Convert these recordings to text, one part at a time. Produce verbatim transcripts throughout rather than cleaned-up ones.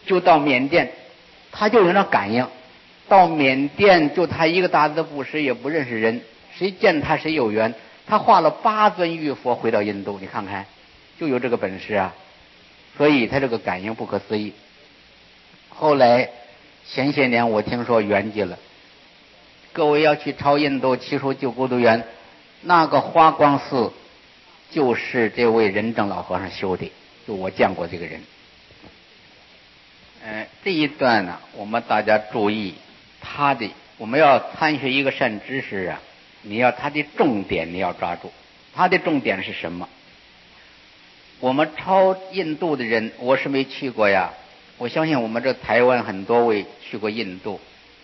就到缅甸，他就有那感应。到缅甸就他一个大字不识，也不认识人，谁见他谁有缘。他化了八尊玉佛回到印度，你看看，就有这个本事啊！所以他这个感应不可思议。后来前些年我听说圆寂了，各位要去朝印度七书救孤独园，那个花光寺就是这位仁政老和尚修的，就我见过这个人。呃，这一段呢，我们大家注意他的，我们要参学一个善知识啊，你要他的重点你要抓住。他的重点是什么？我们超印度的人，我是没去过呀，我相信我们这台湾很多位去过印度。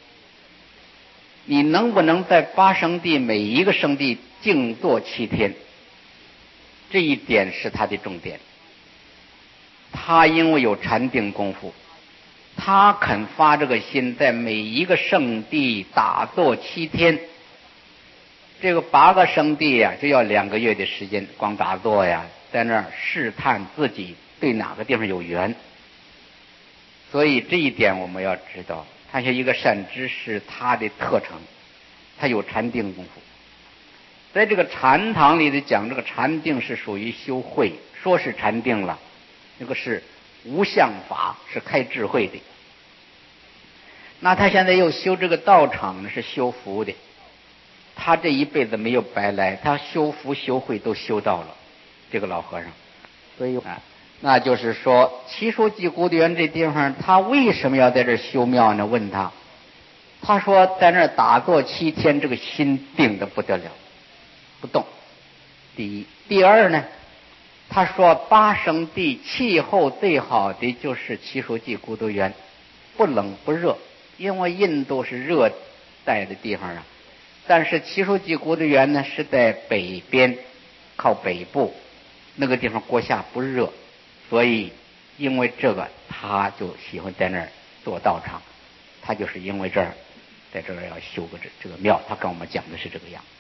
你能不能在八圣地每一个圣地静坐七天？这一点是他的重点。他因为有禅定功夫，他肯发这个心，在每一个圣地打坐七天。这个八个圣地呀、啊，就要两个月的时间，光打坐呀，在那儿试探自己对哪个地方有缘。所以这一点我们要知道，他是一个善知识，他的特长，他有禅定功夫。在这个禅堂里的讲，这个禅定是属于修慧，说是禅定了，这个是无相法，是开智慧的。那他现在又修这个道场呢，是修福的。他这一辈子没有白来，他修福修慧都修到了，这个老和尚。所以啊，那就是说奇书记孤独园这地方，他为什么要在这修庙呢？问他，他说在那儿打坐七天，这个心定得不得了，不动。第一，第二呢，他说八圣地气候最好的就是奇书记孤独园，不冷不热，因为印度是热带的地方啊。但是奇书记孤独园呢是在北边，靠北部，那个地方国下不热，所以因为这个他就喜欢在那儿做道场。他就是因为这儿，在这儿要修个这这个庙，他跟我们讲的是这个样。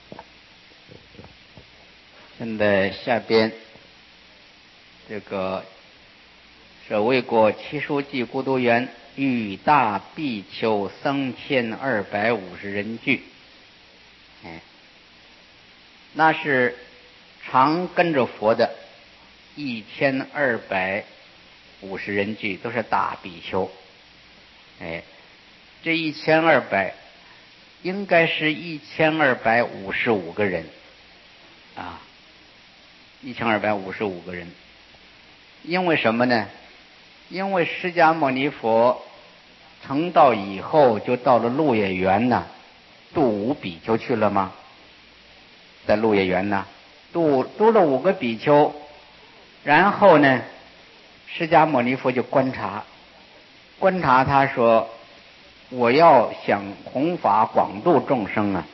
现在下边这个是为过奇书记孤独园与大比丘僧千二百五十人聚。哎，那是常跟着佛的一千二百五十人聚，都是大比丘。哎，这一千二百应该是一千二百五十五个人啊，一千二百五十五个人。因为什么呢？因为释迦牟尼佛成道以后，就到了鹿野园呢，度五比丘去了吗？在鹿野园呢，度度了五个比丘，然后呢，释迦牟尼佛就观察，观察他说，我要想弘法广度众生啊，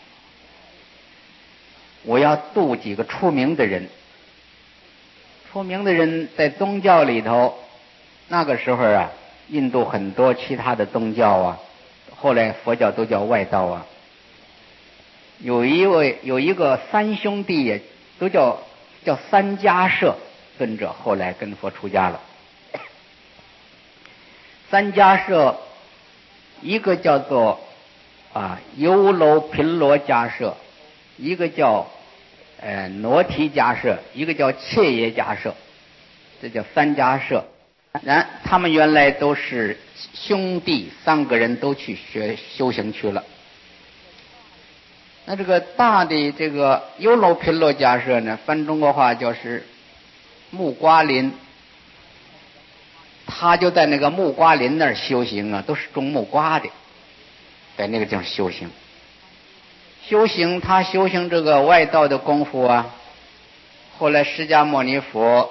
我要度几个出名的人。出名的人在宗教里头，那个时候啊，印度很多其他的宗教啊，后来佛教都叫外道啊。有一位有一个三兄弟也都叫叫三迦摄尊者，后来跟佛出家了。三迦摄一个叫做啊优楼频罗迦摄，一个叫呃挪提迦摄，一个叫切耶迦摄，这叫三迦摄。然他们原来都是兄弟，三个人都去学修行去了。那这个大的这个优楼频罗迦摄呢，翻中国话就是木瓜林，他就在那个木瓜林那儿修行啊，都是种木瓜的，在那个地方修行。修行他修行这个外道的功夫啊，后来释迦牟尼佛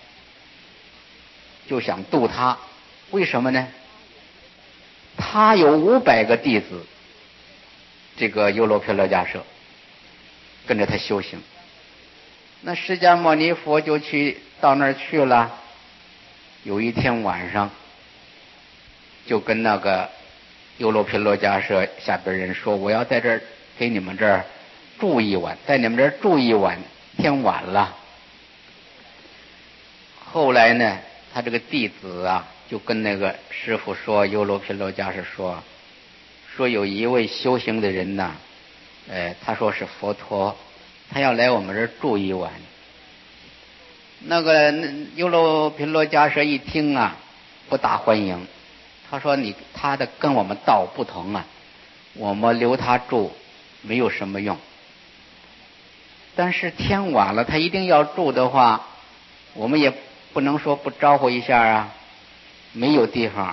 就想度他，为什么呢？他有五百个弟子，这个优楼频罗迦摄跟着他修行。那释迦牟尼佛就去到那儿去了。有一天晚上，就跟那个优楼频罗迦摄下边人说，我要在这儿给你们这儿住一晚，在你们这儿住一晚，天晚了。后来呢，他这个弟子啊就跟那个师傅说，优罗频罗迦是说，说有一位修行的人呐，呃，他说是佛陀，他要来我们这儿住一晚。那个优罗频罗迦是一听啊，不大欢迎。他说你他的跟我们道不同啊，我们留他住没有什么用。但是天晚了，他一定要住的话，我们也不能说不招呼一下啊，没有地方。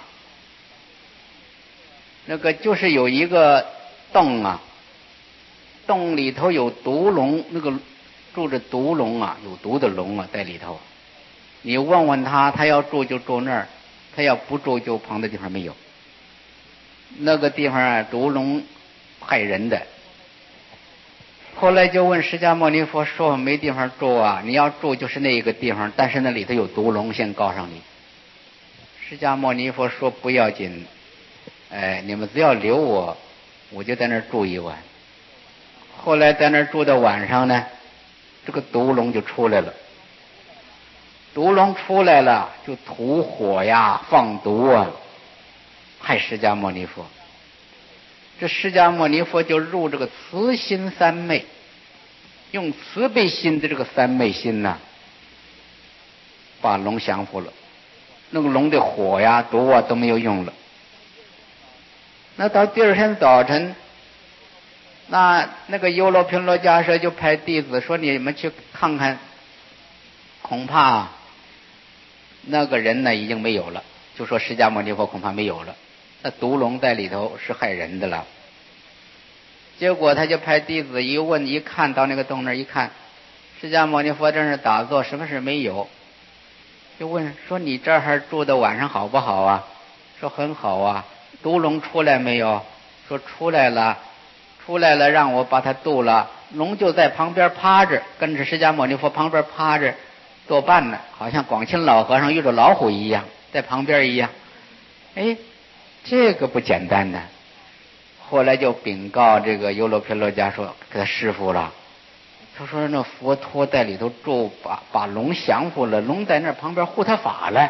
那个就是有一个洞啊，洞里头有毒龙，那个住着毒龙啊，有毒的龙啊在里头。你问问他，他要住就住那儿，他要不住就旁的地方没有。那个地方啊，毒龙害人的。后来就问释迦牟尼佛说没地方住啊，你要住就是那个地方，但是那里头有毒龙，先告上你。释迦牟尼佛说不要紧，哎，你们只要留我，我就在那儿住一晚。后来在那儿住到晚上呢，这个毒龙就出来了。毒龙出来了就吐火呀，放毒啊，害释迦牟尼佛。这释迦牟尼佛就入这个慈心三昧，用慈悲心的这个三昧心呐、啊，把龙降服了。那个龙的火呀、毒啊都没有用了。那到第二天早晨，那那个优罗频罗迦舍就派弟子说：“你们去看看，恐怕那个人呢已经没有了。”就说释迦牟尼佛恐怕没有了，那毒龙在里头是害人的了。结果他就派弟子一问一看到那个洞那儿一看，释迦牟尼佛在那儿打坐，什么事没有。就问说：“你这儿住的晚上好不好啊？”说：“很好啊。”毒龙出来没有？说：“出来了，出来了，让我把它渡了。”龙就在旁边趴着，跟着释迦牟尼佛旁边趴着作伴呢，好像广钦老和尚遇着老虎一样，在旁边一样。哎，这个不简单呢。后来就禀告这个优罗频罗迦说给他师父了。他说那佛陀在里头住，把把龙降服了，龙在那旁边护他法了。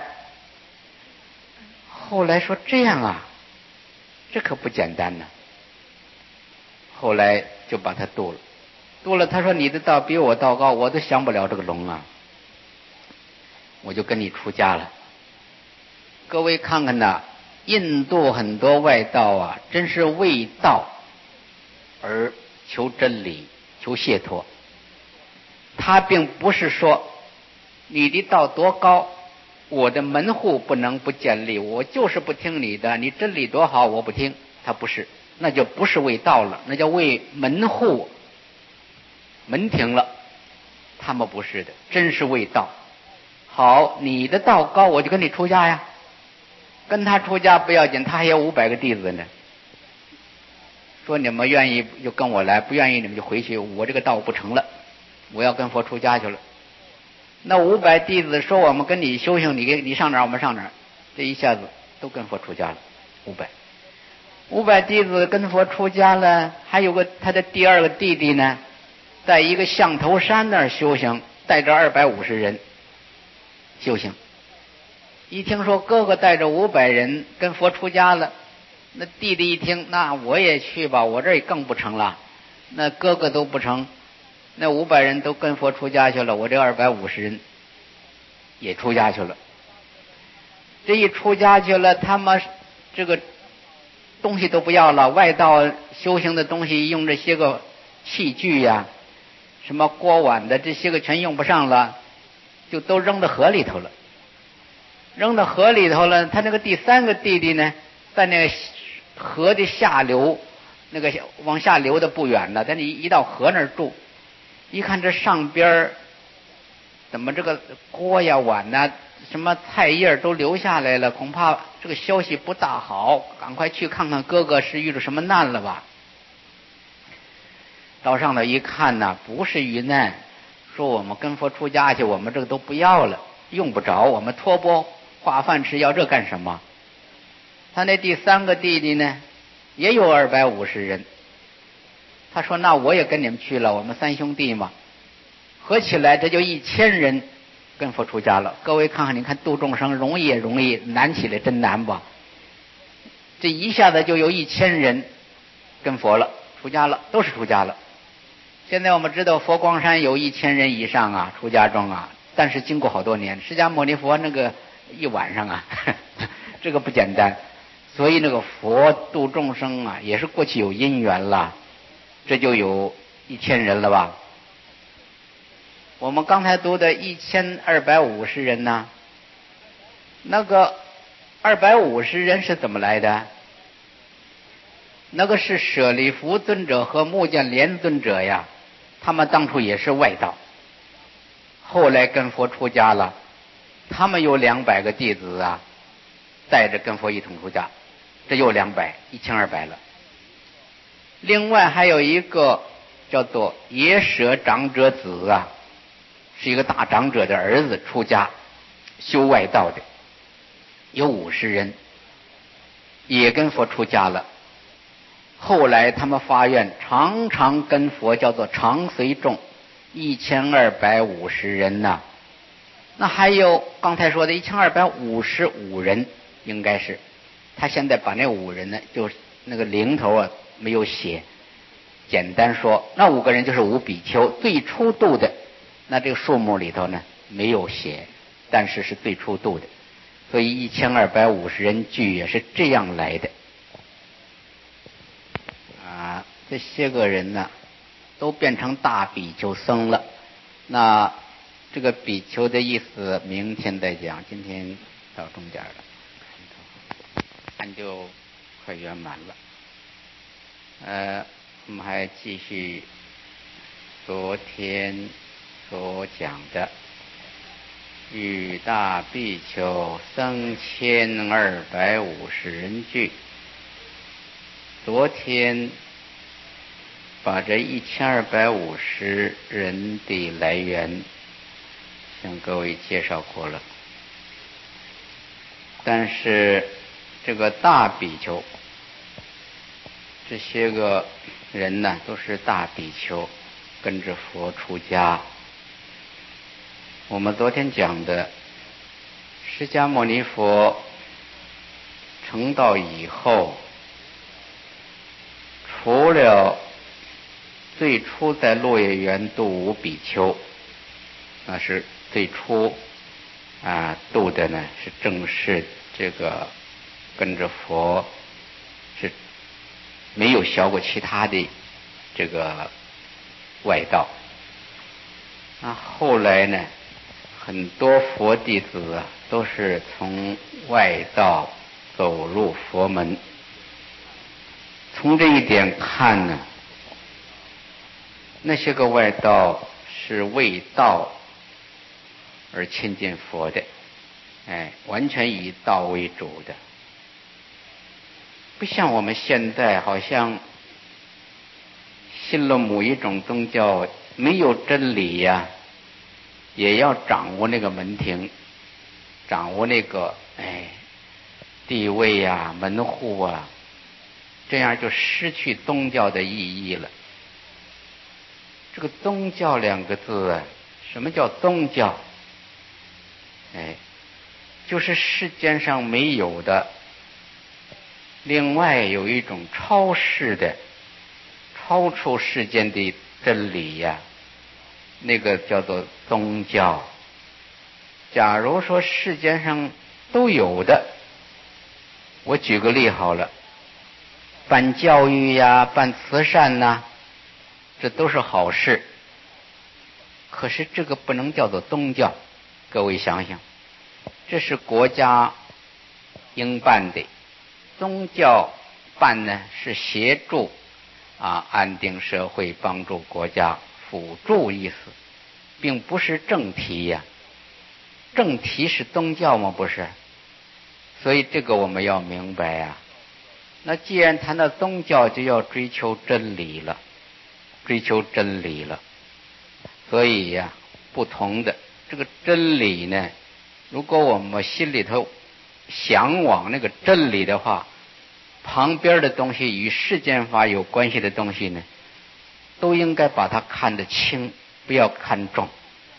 后来说这样啊，这可不简单呢。后来就把他渡了，渡了。他说你的道比我道高，我都降不了这个龙啊，我就跟你出家了。各位看看呐，印度很多外道啊，真是为道而求真理、求解脱。他并不是说你的道多高，我的门户不能不建立，我就是不听你的，你真理多好我不听。他不是，那就不是为道了，那叫为门户门庭了。他们不是的，真是为道。好，你的道高，我就跟你出家呀。跟他出家不要紧，他还有五百个弟子呢。说你们愿意就跟我来，不愿意你们就回去，我这个道不成了，我要跟佛出家去了。那五百弟子说我们跟你修行，你你上哪儿我们上哪儿，这一下子都跟佛出家了。五百五百弟子跟佛出家了，还有个他的第二个弟弟呢，在一个象头山那儿修行，带着二百五十人修行。一听说哥哥带着五百人跟佛出家了，那弟弟一听，那我也去吧，我这也更不成了。那哥哥都不成，那五百人都跟佛出家去了，我这二百五十人也出家去了。这一出家去了，他们这个东西都不要了，外道修行的东西用这些个器具呀、什么锅碗的这些个全用不上了，就都扔到河里头了。扔到河里头了，他那个第三个弟弟呢，在那个河的下流，那个往下流的不远了，在那一到河那儿住，一看这上边怎么这个锅呀碗呐、什么菜叶都流下来了，恐怕这个消息不大好，赶快去看看哥哥是遇着什么难了吧。到上头一看呢，不是遇难，说我们跟佛出家去，我们这个都不要了，用不着，我们托钵化饭吃，要这干什么？他那第三个弟弟呢，也有二百五十人。他说那我也跟你们去了，我们三兄弟嘛，合起来这就一千人跟佛出家了。各位看看，你看度众生容易也容易，难起来真难吧？这一下子就有一千人跟佛了，出家了，都是出家了。现在我们知道佛光山有一千人以上啊，出家中啊，但是经过好多年，释迦牟尼佛那个一晚上啊，呵呵这个不简单。所以那个佛度众生啊，也是过去有因缘了，这就有一千人了吧？我们刚才读的一千二百五十人呢，那个二百五十人是怎么来的？那个是舍利弗尊者和目犍连尊者呀，他们当初也是外道，后来跟佛出家了，他们有两百个弟子啊，带着跟佛一同出家，这又两百，一千二百了。另外还有一个叫做耶舍长者子啊，是一个大长者的儿子出家修外道的，有五十人，也跟佛出家了。后来他们发愿，常常跟佛叫做常随众，一千二百五十人呐、啊。那还有刚才说的一千二百五十五人，应该是他现在把那五人呢，就那个零头啊没有写，简单说，那五个人就是五比丘，最初度的。那这个数目里头呢没有写，但是是最初度的，所以一千二百五十人聚也是这样来的。啊，这些个人呢，都变成大比丘僧了。那这个比丘的意思，明天再讲，今天到中间了，看就快圆满了。呃，我们还继续昨天所讲的，与大比丘僧千二百五十人聚。昨天把这一千二百五十人的来源向各位介绍过了，但是这个大比丘这些个人呢，都是大比丘，跟着佛出家。我们昨天讲的，释迦牟尼佛成道以后，除了最初在落叶园度五比丘，那是最初啊度的呢，是正是这个跟着佛，是没有学过其他的这个外道。那后来呢，很多佛弟子啊，都是从外道走入佛门。从这一点看呢，那些个外道是为道而亲近佛的，哎，完全以道为主的，不像我们现在好像信了某一种宗教，没有真理呀，也要掌握那个门庭，掌握那个哎地位呀、门户啊，这样就失去宗教的意义了。这个宗教两个字啊，什么叫宗教？哎，就是世间上没有的，另外有一种超世的、超出世间的真理呀，那个叫做宗教。假如说世间上都有的，我举个例好了，办教育呀、办慈善呐，这都是好事。可是这个不能叫做宗教，各位想想，这是国家应办的，宗教办呢是协助啊安定社会，帮助国家，辅助意思，并不是正题呀。正题是宗教吗？不是。所以这个我们要明白呀。那既然谈到宗教，就要追求真理了，追求真理了。所以呀，不同的这个真理呢，如果我们心里头向往那个真理的话，旁边的东西与世间法有关系的东西呢，都应该把它看得轻，不要看重。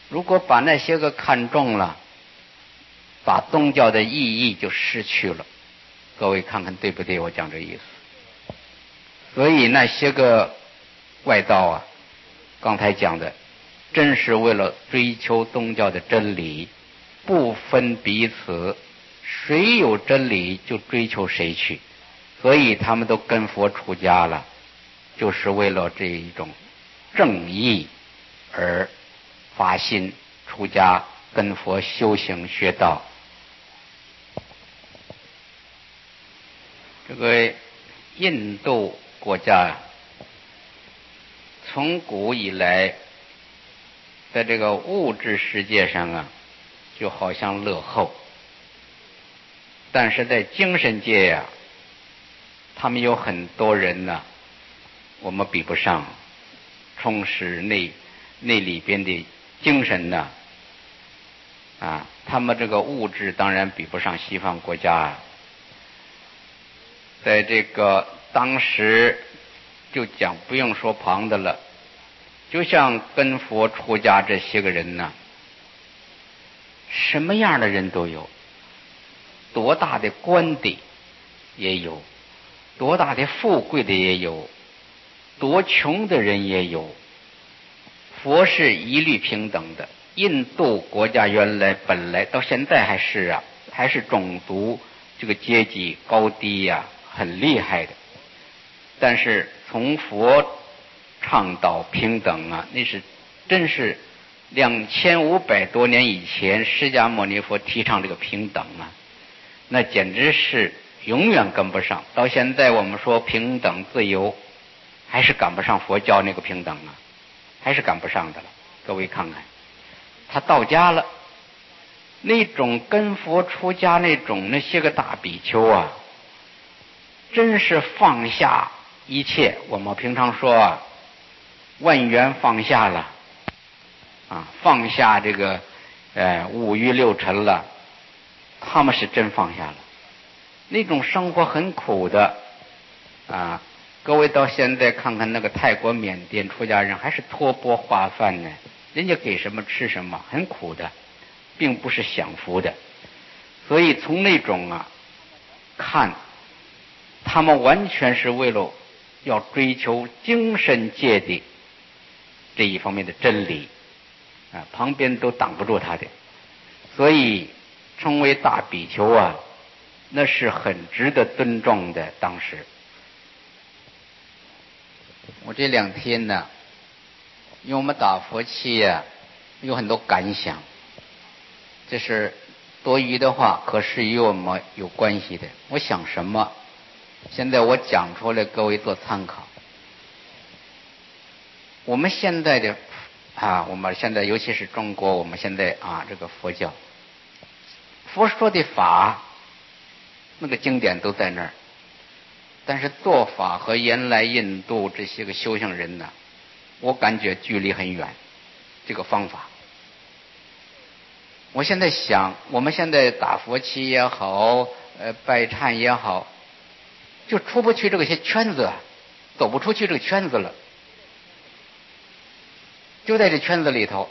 如果把那些个看重了，把宗教的意义就失去了。各位看看对不对？我讲这意思。所以那些个外道啊，刚才讲的，真是为了追求宗教的真理，不分彼此，谁有真理就追求谁去，所以他们都跟佛出家了，就是为了这一种正义而发心出家，跟佛修行学道。这个印度国家呀，从古以来，在这个物质世界上啊，就好像落后，但是在精神界呀、啊，他们有很多人呢、啊，我们比不上，充实那那里边的精神呢，啊，他们这个物质当然比不上西方国家啊。在这个当时就讲不用说旁的了，就像跟佛出家这些个人呢，什么样的人都有，多大的官的也有，多大的富贵的也有，多穷的人也有，佛是一律平等的。印度国家原来本来到现在还是啊，还是种族这个阶级高低呀、啊，很厉害的。但是从佛倡导平等啊，那是真是两千五百多年以前释迦牟尼佛提倡这个平等啊，那简直是永远跟不上。到现在我们说平等自由，还是赶不上佛教那个平等啊，还是赶不上的了。各位看看，他到家了，那种跟佛出家那种那些个大比丘啊，真是放下一切。我们平常说啊，万缘放下了啊，放下这个呃五欲六尘了，他们是真放下了。那种生活很苦的啊，各位到现在看看那个泰国缅甸出家人还是托钵化饭呢，人家给什么吃什么，很苦的，并不是享福的。所以从那种啊看，他们完全是为了要追求精神界的这一方面的真理啊，旁边都挡不住他的，所以称为大比丘啊，那是很值得尊重的。当时我这两天呢，因为我们打佛七呀、啊，有很多感想，这是多余的话，可是与我们有关系的。我想什么，现在我讲出来，各位做参考。我们现在的啊，我们现在尤其是中国，我们现在啊，这个佛教，佛说的法，那个经典都在那儿，但是做法和原来印度这些个修行人呢，我感觉距离很远。这个方法，我现在想，我们现在打佛七也好，呃，拜忏也好，就出不去这个些圈子，走不出去这个圈子了。就在这圈子里头，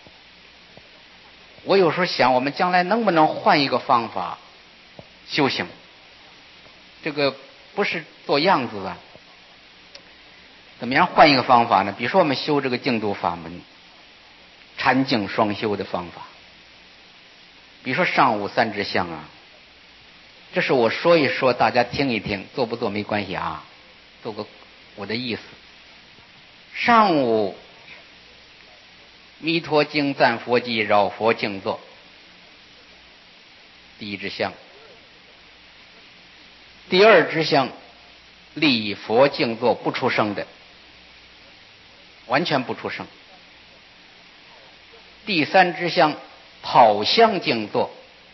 我有时候想，我们将来能不能换一个方法修行？这个不是做样子啊。怎么样换一个方法呢？比如说我们修这个净土法门，禅净双修的方法。比如说上午三支香啊，这是我说一说，大家听一听，做不做没关系啊，做个我的意思。上午弥陀经赞佛偈绕佛静坐，第一支香。第二支香礼佛静坐不出声的，完全不出声。第三支香跑香静坐，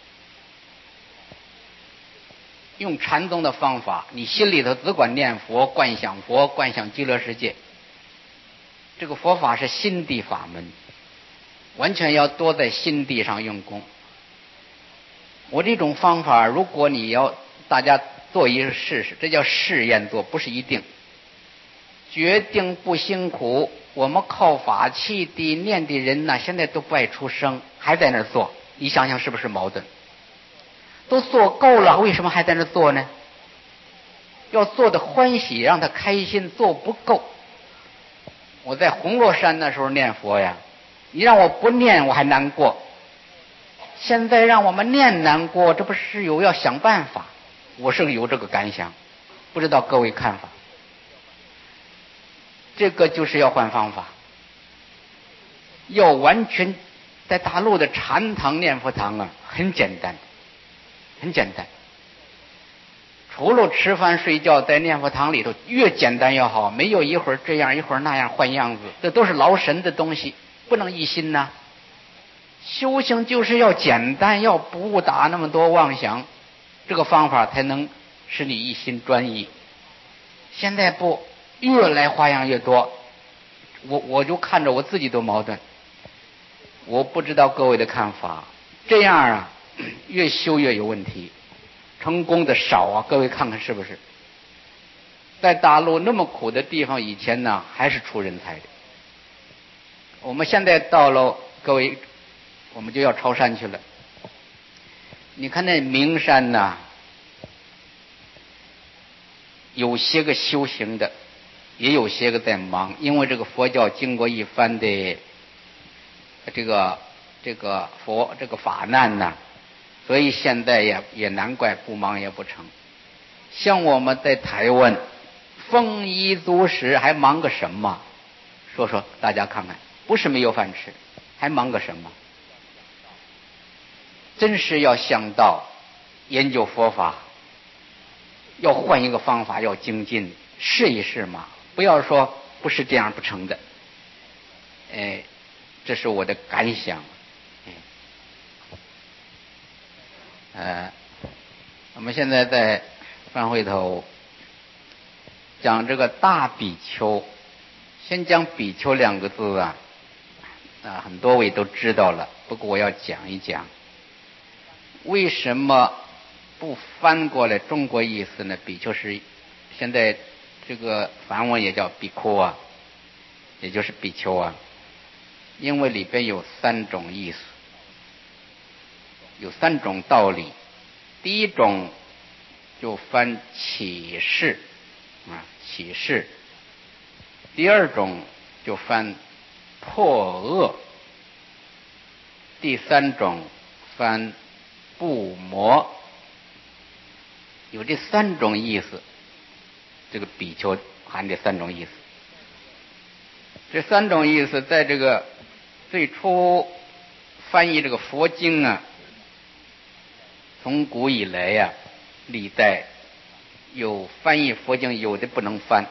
用禅宗的方法，你心里头只管念佛，观想佛，观想极乐世界。这个佛法是心地法门，完全要多在心地上用功。我这种方法，如果你要大家做一个试试，这叫试验做，不是一定，决定不辛苦， 我们靠法器的念的人呢，现在都不爱出声，还在那儿做，你想想是不是矛盾？都做够了，为什么还在那儿做呢？要做的欢喜，让他开心，做不够。我在红螺山那时候念佛呀，你让我不念我还难过，现在让我们念难过，这不是有要想办法？我是有这个感想，不知道各位看法。这个就是要换方法，要完全在大陆的禅堂念佛堂啊，很简单，很简单。除了吃饭睡觉，在念佛堂里头越简单越好，没有一会儿这样一会儿那样换样子，这都是劳神的东西，不能一心呐。修行就是要简单，要不打那么多妄想，这个方法才能使你一心专一。现在不，越来花样越多，我我就看着我自己都矛盾。我不知道各位的看法，这样啊，越修越有问题，成功的少啊，各位看看是不是？在大陆那么苦的地方，以前呢还是出人才的。我们现在到了，各位，我们就要朝山去了。你看那名山呐，有些个修行的，也有些个在忙，因为这个佛教经过一番的这个这个佛这个法难呐，所以现在也也难怪不忙也不成。像我们在台湾丰衣足食，还忙个什么？说说大家看看，不是没有饭吃，还忙个什么？真是要向道，研究佛法，要换一个方法，要精进，试一试嘛，不要说不是这样不成的。哎，这是我的感想。呃，我们现在在饭会头讲这个大比丘，先讲比丘两个字啊，啊，很多位都知道了，不过我要讲一讲，为什么不翻过来中国意思呢？比丘是现在这个梵文也叫比库啊，也就是比丘啊，因为里边有三种意思，有三种道理。第一种就翻启示啊，启示；第二种就翻破恶；第三种翻不魔。有这三种意思，这个比丘含这三种意思。这三种意思在这个最初翻译这个佛经啊，从古以来呀、啊，历代有翻译佛经，有的不能翻，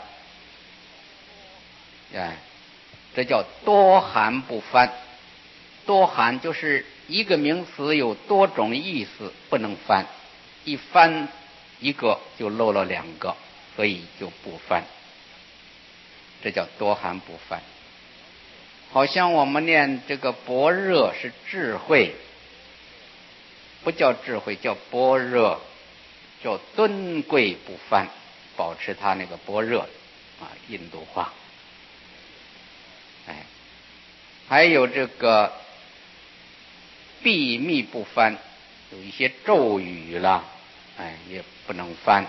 哎，这叫多含不翻。多含就是一个名词有多种意思，不能翻，一翻一个就漏了两个，所以就不翻，这叫多含不翻。好像我们念这个般若是智慧，不叫智慧，叫般若，叫尊贵不翻，保持它那个般若啊，印度话。哎，还有这个闭密不翻，有一些咒语啦，哎，也不能翻。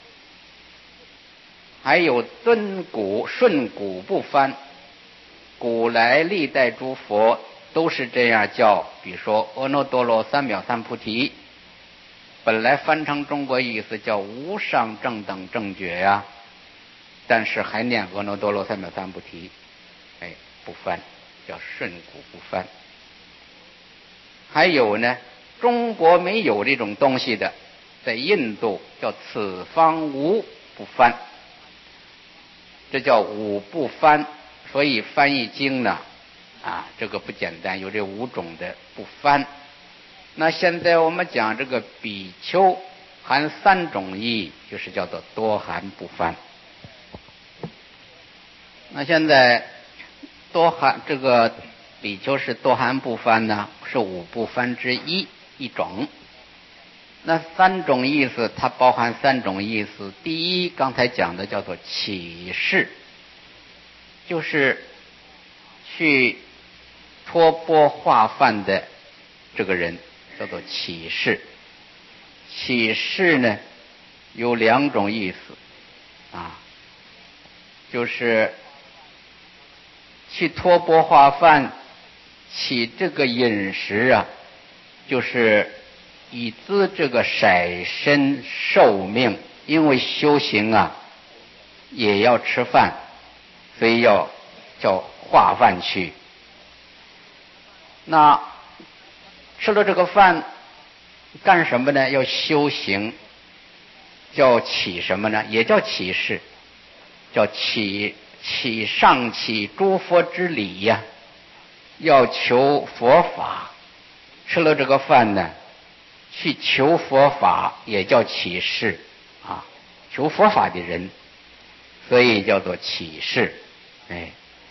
还有尊古顺古不翻，古来历代诸佛都是这样叫，比如说阿耨多罗三藐三菩提，本来翻成中国意思叫无上正等正觉呀、啊，但是还念阿耨多罗三藐三菩提，哎，不翻，叫顺古不翻。还有呢，中国没有这种东西的，在印度叫此方无不翻，这叫五不翻。所以翻译经呢，啊，这个不简单，有这五种的不翻。那现在我们讲这个比丘含三种义，就是叫做多含不翻。那现在多含这个比丘是多含不翻呢，是五不翻之一一种。那三种意思它包含三种意思。第一，刚才讲的叫做启示，就是去托钵化饭的这个人叫做乞士。乞士呢有两种意思啊，就是去托钵化饭，起这个饮食啊，就是以资这个舍身受命，因为修行啊也要吃饭，所以要叫化饭去。那吃了这个饭干什么呢？要修行，叫起什么呢？也叫起事，叫起起上起诸佛之理呀、啊，要求佛法。吃了这个饭呢，去求佛法，也叫起事啊，求佛法的人，所以叫做起事。哎，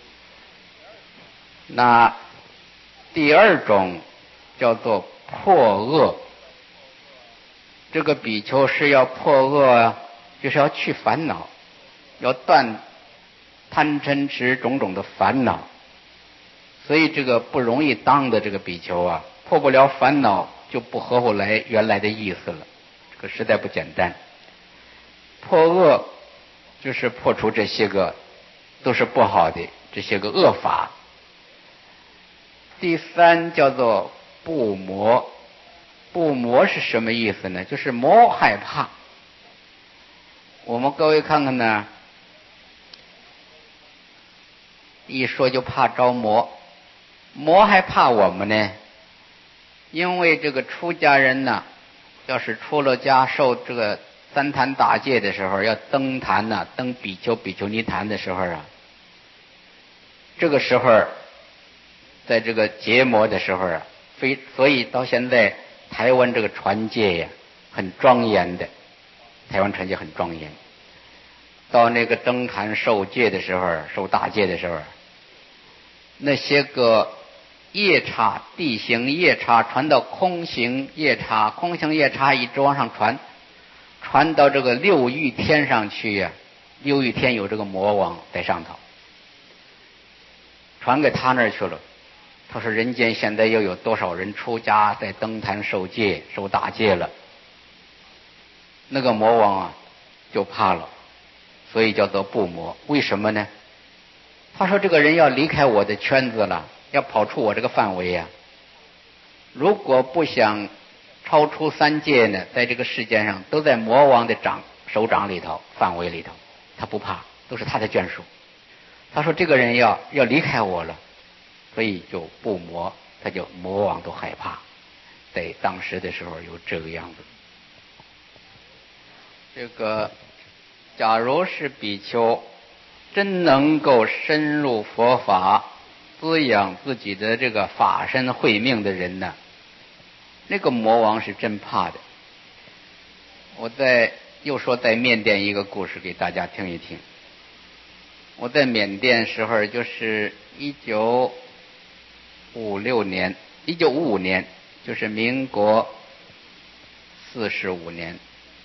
那第二种叫做破恶。这个比丘是要破恶，就是要去烦恼，要断贪嗔痴种种的烦恼，所以这个不容易当的这个比丘啊，破不了烦恼就不合乎来原来的意思了，这个实在不简单。破恶就是破除这些个都是不好的这些个恶法。第三叫做不魔。不魔是什么意思呢？就是魔害怕。我们各位看看呢，一说就怕着魔，魔还怕我们呢。因为这个出家人呢，要是出了家受这个三坛大戒的时候，要登坛呢、啊，登比丘比丘尼坛的时候啊，这个时候在这个结魔的时候啊，非所以到现在台湾这个传戒呀，很庄严的，台湾传戒很庄严。到那个登坛受戒的时候，受大戒的时候，那些个夜叉地形夜叉传到空行夜叉，空行夜叉一直往上传，传到这个六欲天上去呀、啊。六欲天有这个魔王在上头，传给他那儿去了。他说人间现在又有多少人出家在登坛受戒受大戒了，那个魔王啊就怕了，所以叫做不魔。为什么呢？他说这个人要离开我的圈子了，要跑出我这个范围呀、啊。如果不想超出三界呢，在这个世界上都在魔王的掌手掌里头范围里头，他不怕，都是他的眷属。他说这个人要要离开我了，所以就不魔，他就魔王都害怕。在当时的时候有这个样子。这个假如是比丘真能够深入佛法，滋养自己的这个法身慧命的人呢，那个魔王是真怕的。我再又说在缅甸一个故事给大家听一听。我在缅甸时候就是一九五六年，一九五五年，就是民国四十五年。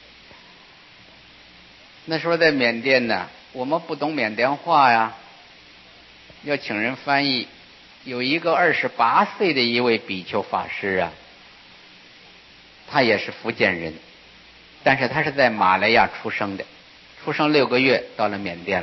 那时候在缅甸呢，我们不懂缅甸话呀，要请人翻译。有一个二十八岁的一位比丘法师啊，他也是福建人，但是他是在马来亚出生的，出生六个月到了缅甸了。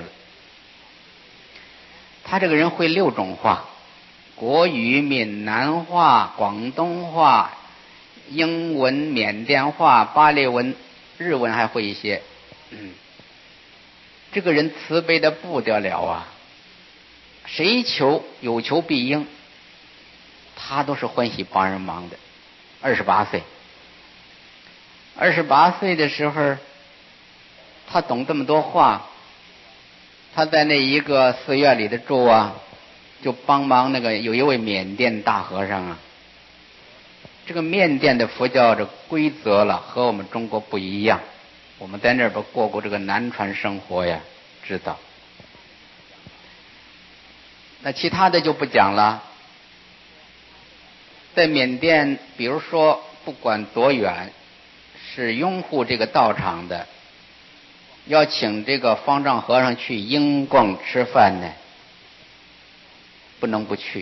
他这个人会六种话：国语、闽南话、广东话、英文、缅甸话、巴利文、日文还会一些。嗯，这个人慈悲的不得了啊！谁求有求必应，他都是欢喜帮人忙的。二十八岁，二十八岁的时候，他懂这么多话。他在那一个寺院里的住啊，就帮忙那个有一位缅甸大和尚啊。这个缅甸的佛教的规则了和我们中国不一样，我们在那边过过这个南传生活呀，知道。那其他的就不讲了。在缅甸，比如说不管多远，是拥护这个道场的，要请这个方丈和尚去英供吃饭呢， 不能不去，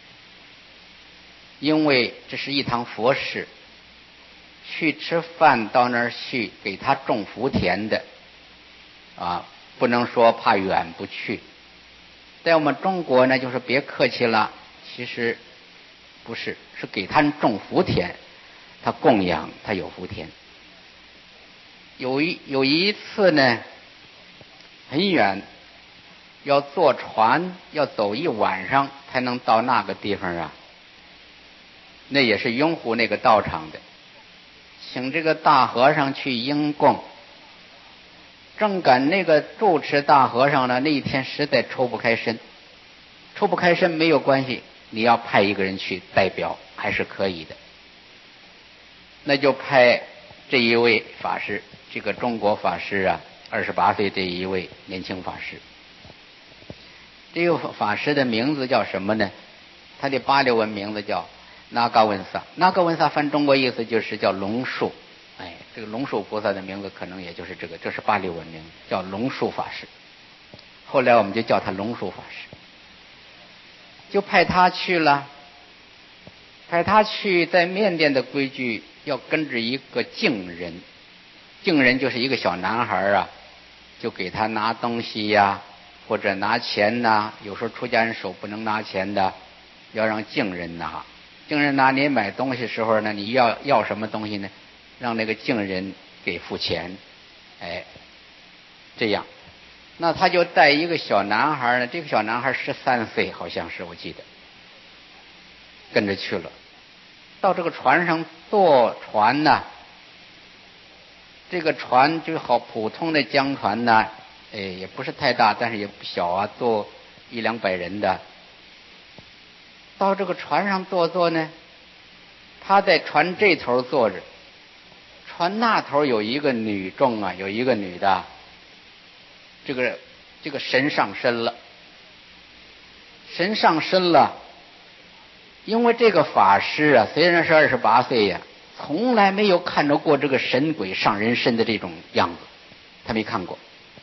因为这是一堂佛事，去吃饭到那儿去给他种福田的啊，不能说怕远不去。在我们中国呢，就是别客气了，其实不是，是给他种福田，他供养，他有福田。有一有一次呢，很远，要坐船，要走一晚上才能到那个地方啊。那也是雍湖那个道场的，请这个大和尚去应供。正赶那个住持大和尚呢，那一天实在抽不开身，抽不开身没有关系，你要派一个人去代表还是可以的。那就派这一位法师，这个中国法师啊，二十八岁这一位年轻法师。这个法师的名字叫什么呢？他的巴利文名字叫那嘎文萨。那嘎文萨翻中国意思就是叫龙树。哎，这个龙树菩萨的名字可能也就是这个，这是巴利文名，叫龙树法师。后来我们就叫他龙树法师。就派他去了，派他去，在缅甸的规矩要跟着一个敬人，敬人就是一个小男孩啊，就给他拿东西呀、啊，或者拿钱呐、啊，有时候出家人手不能拿钱的，要让敬人拿。敬人拿，你买东西的时候呢，你要要什么东西呢？让那个敬人给付钱，哎，这样，那他就带一个小男孩呢，这个小男孩十三岁，好像是我记得，跟着去了。到这个船上坐船呢，这个船就好普通的江船呢，哎，也不是太大，但是也不小啊，坐一两百人的。到这个船上坐坐呢，他在船这头坐着。船那头有一个女众啊，有一个女的，这个这个神上身了，神上身了。因为这个法师啊，虽然是二十八岁呀，从来没有看着过这个神鬼上人身的这种样子，他没看过。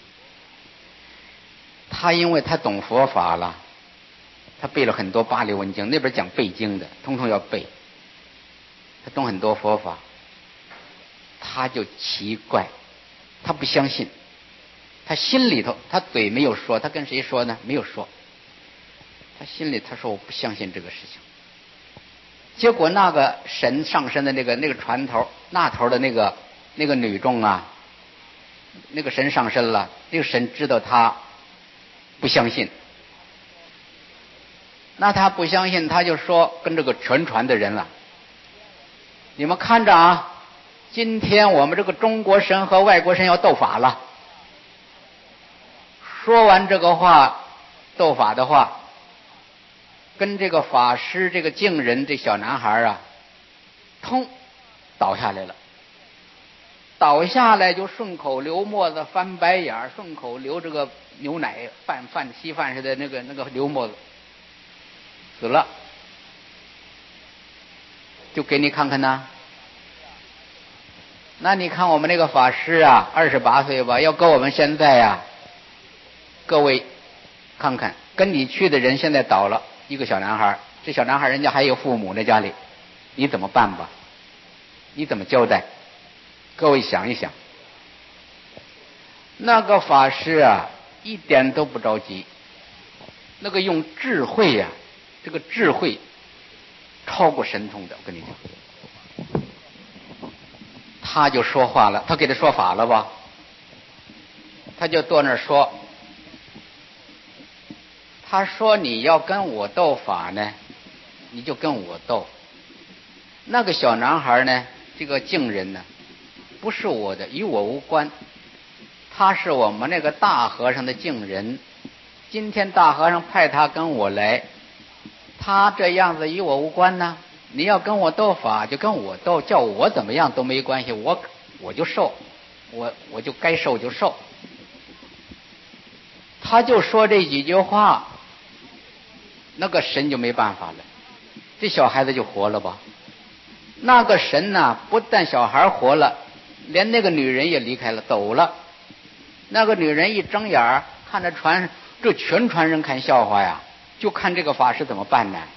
他因为他懂佛法了，他背了很多巴利文经，那边讲背经的，通通要背。他懂很多佛法。他就奇怪，他不相信，他心里头，他嘴没有说，他跟谁说呢？没有说。他心里他说我不相信这个事情。结果那个神上身的那个那个船头那头的那个那个女众啊，那个神上身了，那个神知道他不相信，那他不相信，他就说跟这个全船的人了，你们看着啊。今天我们这个中国神和外国神要斗法了。说完这个话，斗法的话，跟这个法师这个敬人这小男孩啊，通倒下来了。倒下来就顺口流沫子，翻白眼，顺口流这个牛奶饭饭稀饭似的那个那个流沫子，死了。就给你看看呢。那你看我们那个法师啊，二十八岁吧，要搁我们现在呀、啊，各位看看，跟你去的人现在倒了一个小男孩，这小男孩人家还有父母在家里，你怎么办吧？你怎么交代？各位想一想，那个法师啊，一点都不着急，那个用智慧呀、啊，这个智慧超过神通的，我跟你讲。他就说话了，他给他说法了吧？他就坐那儿说，他说你要跟我斗法呢，你就跟我斗。那个小男孩呢，这个敬人呢，不是我的，与我无关。他是我们那个大和尚的敬人，今天大和尚派他跟我来，他这样子与我无关呢。你要跟我斗法就跟我斗，叫我怎么样都没关系，我我就受，我我就该受就受。他就说这几句话，那个神就没办法了，这小孩子就活了吧。那个神呢、啊，不但小孩活了，连那个女人也离开了，走了。那个女人一睁眼看着船，这全船人看笑话呀。 就看这个法师怎么办呢？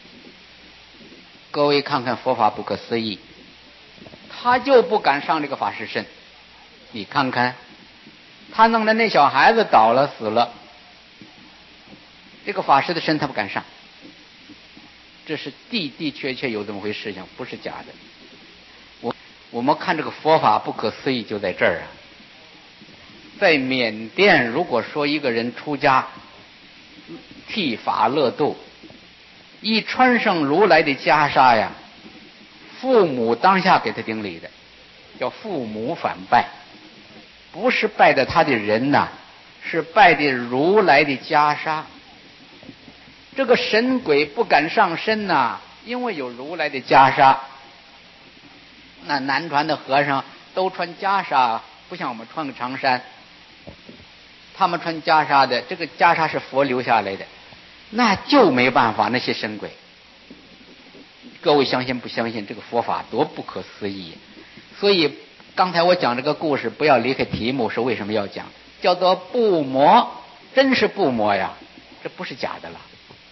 各位看看佛法不可思议，他就不敢上这个法师身。你看看，他弄的那小孩子倒了死了，这个法师的身他不敢上，这是的的确确有这么回事情，不是假的。我我们看这个佛法不可思议就在这儿啊。在缅甸，如果说一个人出家剃发乐度，一穿上如来的袈裟呀，父母当下给他顶礼的，叫父母反拜，不是拜的他的人呐，是拜的如来的袈裟。这个神鬼不敢上身呐，因为有如来的袈裟。那南传的和尚都穿袈裟，不像我们穿个长衫，他们穿袈裟的，这个袈裟是佛留下来的，那就没办法。那些神鬼，各位相信不相信这个佛法多不可思议？所以刚才我讲这个故事，不要离开题目，是为什么要讲？叫做不魔，真是不魔呀，这不是假的了。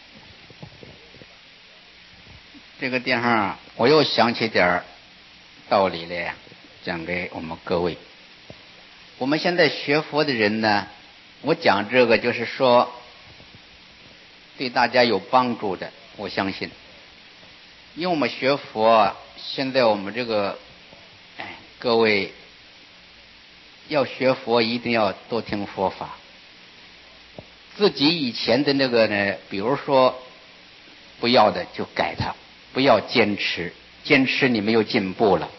这个地方我又想起点道理来呀，讲给我们各位。我们现在学佛的人呢，我讲这个就是说对大家有帮助的，我相信。因为我们学佛，现在我们这个哎，各位要学佛一定要多听佛法。自己以前的那个呢，比如说不要的就改它，不要坚持，坚持你没有进步了。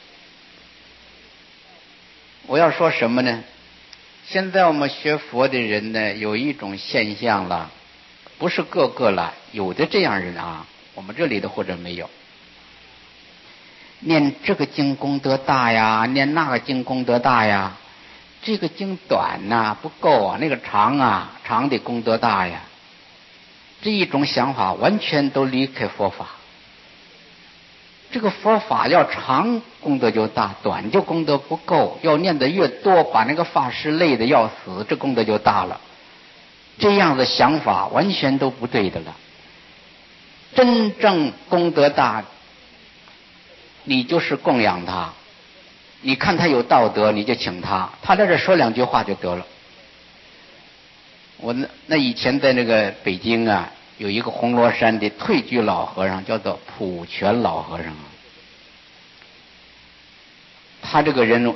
我要说什么呢？现在我们学佛的人呢，有一种现象了，不是个个了，有的这样人啊，我们这里的或者没有。念这个经功德大呀，念那个经功德大呀，这个经短呐、啊、不够啊，那个长啊长的功德大呀，这一种想法完全都离开佛法。这个佛法要长功德就大，短就功德不够，要念得越多，把那个法师累得要死，这功德就大了。这样的想法完全都不对的了。真正功德大，你就是供养他，你看他有道德，你就请他，他在这说两句话就得了。我那那以前在那个北京啊，有一个红螺山的退居老和尚，叫做普全老和尚。他这个人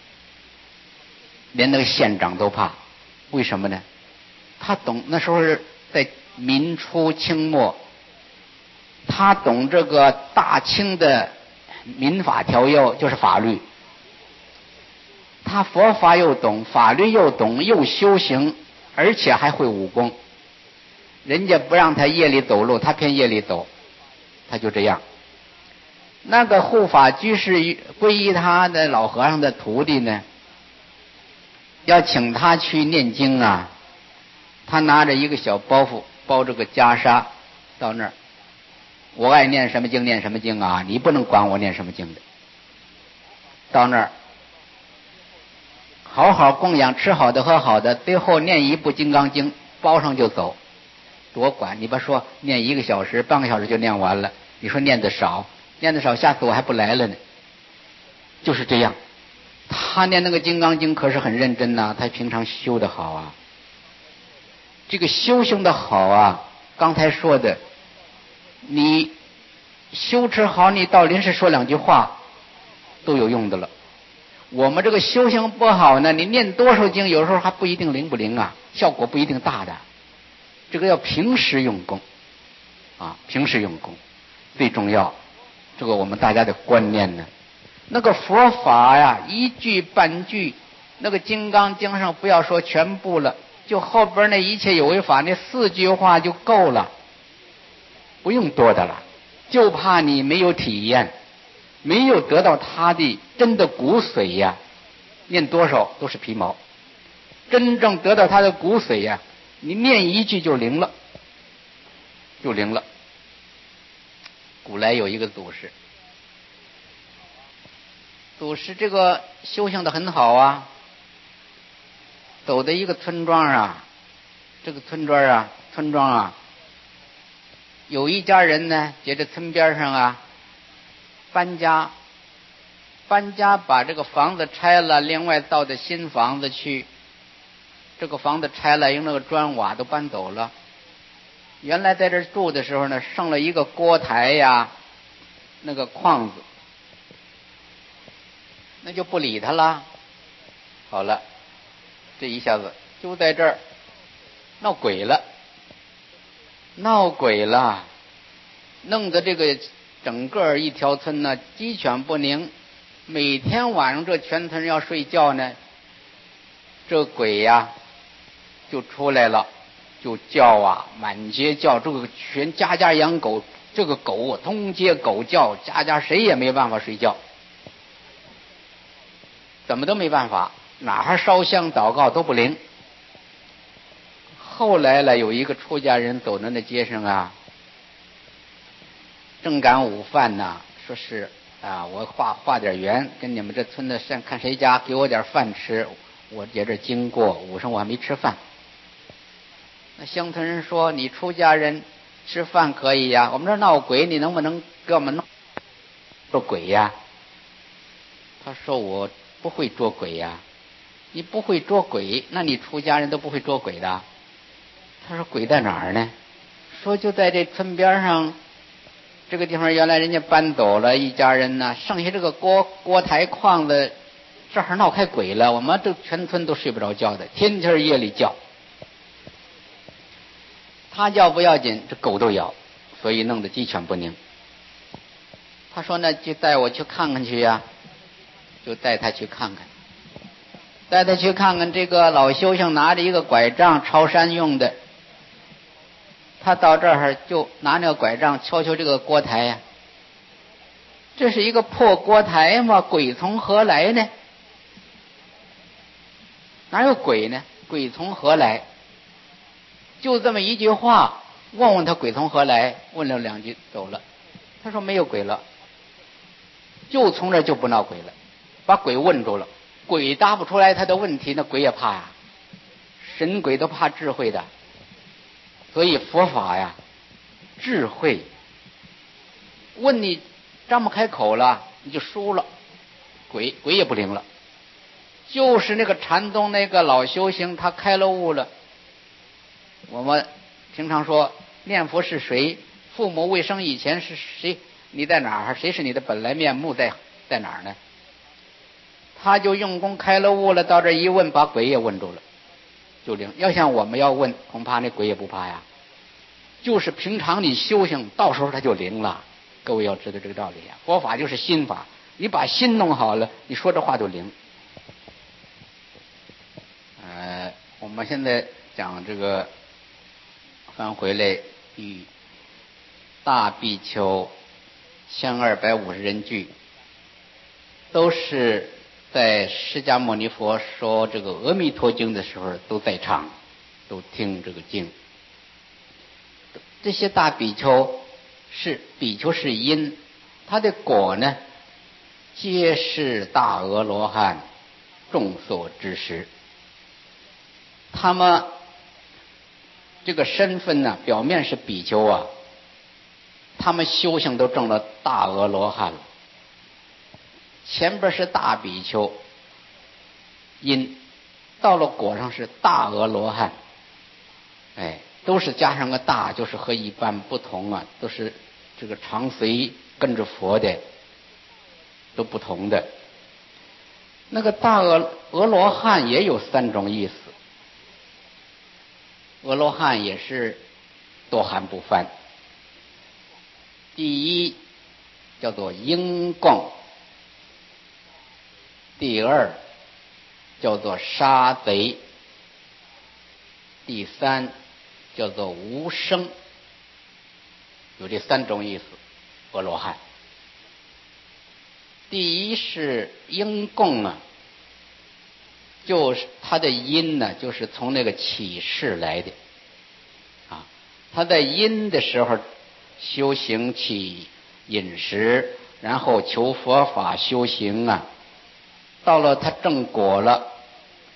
连那个县长都怕，为什么呢？他懂，那时候是在民初清末，他懂这个大清的民法条要，就是法律。他佛法又懂，法律又懂，又修行，而且还会武功。人家不让他夜里走路，他偏夜里走，他就这样。那个护法居士皈依他的老和尚的徒弟呢，要请他去念经啊，他拿着一个小包袱，包着个袈裟到那儿，我爱念什么经念什么经啊，你不能管我念什么经的。到那儿好好供养，吃好的喝好的，最后念一部金刚经，包上就走，多管。你别说念一个小时半个小时就念完了，你说念得少，念得少，下次我还不来了呢。就是这样，他念那个金刚经可是很认真呐、啊，他平常修得好啊。这个修行的好啊，刚才说的，你修持好，你到临时说两句话都有用的了。我们这个修行不好呢，你念多少经有时候还不一定灵不灵啊，效果不一定大的。这个要平时用功啊，平时用功最重要。这个我们大家的观念呢，那个佛法呀，一句半句，那个金刚经上不要说全部了，就后边那一切有为法那四句话就够了，不用多的了。就怕你没有体验，没有得到他的真的骨髓呀，念多少都是皮毛。真正得到他的骨髓呀，你念一句就灵了，就灵了。古来有一个祖师，祖师这个修行的很好啊，走的一个村庄啊，这个村庄啊，村庄啊， 有一家人呢，在这村边上啊搬家，搬家把这个房子拆了，另外造的新房子去。这个房子拆了，用那个砖瓦都搬走了。原来在这住的时候呢，剩了一个锅台呀，那个框子，那就不理他了。好了，这一下子就在这儿闹鬼了，闹鬼了，弄得这个整个一条村呢鸡犬不宁。每天晚上这全村要睡觉呢，这鬼呀就出来了，就叫啊，满街叫。这个全家家养狗，这个狗啊通街狗叫，家家谁也没办法睡觉，怎么都没办法，哪还烧香祷告都不灵。后来了，有一个出家人走到那街上啊，正赶午饭呢，说是啊，我画画点缘，跟你们这村的上看谁家给我点饭吃，我在这经过，午上我还没吃饭。那乡村人说，你出家人吃饭可以呀，我们这闹鬼，你能不能给我们弄捉鬼呀？他说我不会捉鬼呀。你不会捉鬼，那你出家人都不会捉鬼的。他说鬼在哪儿呢？说就在这村边上，这个地方原来人家搬走了一家人呢，剩下这个锅锅台框子，这儿闹开鬼了，我们这全村都睡不着觉的，天天夜里叫。他叫不要紧，这狗都咬，所以弄得鸡犬不宁。他说那就带我去看看去呀，就带他去看看。带他去看看，这个老修行拿着一个拐杖，朝山用的。他到这儿就拿那个拐杖敲敲这个锅台呀，这是一个破锅台嘛，鬼从何来呢？哪有鬼呢？鬼从何来？就这么一句话，问问他鬼从何来，问了两句走了。他说没有鬼了，就从这就不闹鬼了，把鬼问住了。鬼答不出来他的问题，那鬼也怕呀，神鬼都怕智慧的。所以佛法呀，智慧，问你张不开口了，你就输了，鬼鬼也不灵了。就是那个禅宗那个老修行，他开了悟了。我们平常说念佛是谁？父母未生以前是谁？你在哪儿？谁是你的本来面目在在哪儿呢？他就用功开了悟了，到这一问，把鬼也问住了，就灵。要像我们要问，恐怕那鬼也不怕呀。就是平常你修行，到时候他就灵了。各位要知道这个道理啊。佛法就是心法，你把心弄好了，你说这话就灵。呃，我们现在讲这个翻回来与大比丘千二百五十人聚，都是在释迦牟尼佛说这个阿弥陀经的时候都在场，都听这个经。这些大比丘是比丘是因，他的果呢，皆是大阿罗汉，众所知识。他们这个身份呢，表面是比丘啊，他们修行都证了大阿罗汉了。前边是大比丘，因到了果上是大阿罗汉，哎，都是加上个大，就是和一般不同啊，都是这个常随跟着佛的，都不同的。那个大阿阿罗汉也有三种意思，阿罗汉也是多含不翻。第一叫做应供，第二叫做杀贼，第三叫做无生，有这三种意思。阿罗汉第一是应供啊，就是他的因呢，就是从那个起示来的啊。他在因的时候修行起饮食，然后求佛法修行啊，到了他正果了，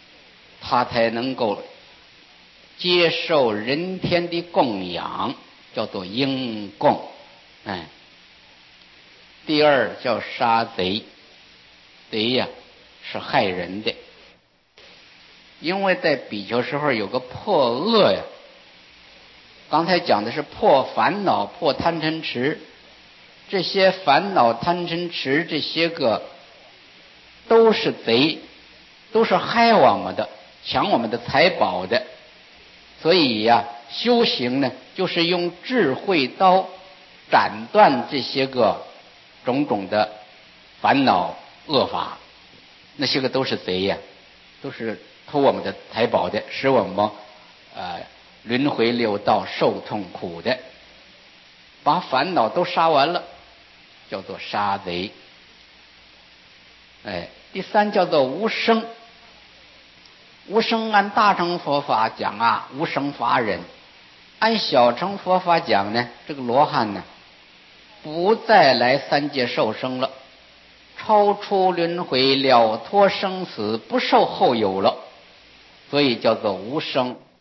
他才能够接受人天的供养， 叫做应供，哎。第二叫杀贼，贼呀是害人的，因为在比丘时候有个破恶呀。刚才讲的是破烦恼、破贪嗔痴，这些烦恼、贪嗔痴这些个都是贼，都是害我们的，抢我们的财宝的。所以呀，修行呢，就是用智慧刀斩断这些个种种的烦恼恶法，那些个都是贼呀，都是偷我们的财宝的，使我们呃轮回六道受痛苦的。把烦恼都杀完了，叫做杀贼。哎，第三叫做无生。无生按大乘佛法讲啊，无生法忍；按小乘佛法讲呢，这个罗汉呢，不再来三界受生了，超出轮回，了脱生死，不受后有了，所以叫做无生。